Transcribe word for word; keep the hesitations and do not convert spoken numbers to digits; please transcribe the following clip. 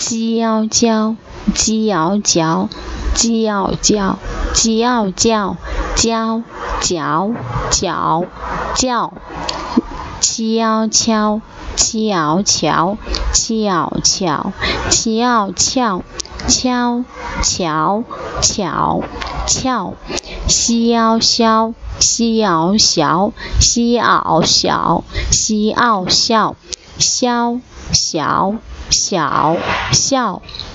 鸡要叫，鸡要叫，鸡要叫，鸡要叫，叫叫叫叫。七要敲，七要敲，七要敲，七要敲，敲敲敲敲。西要笑，西要笑，西要笑，西要笑，笑笑笑笑。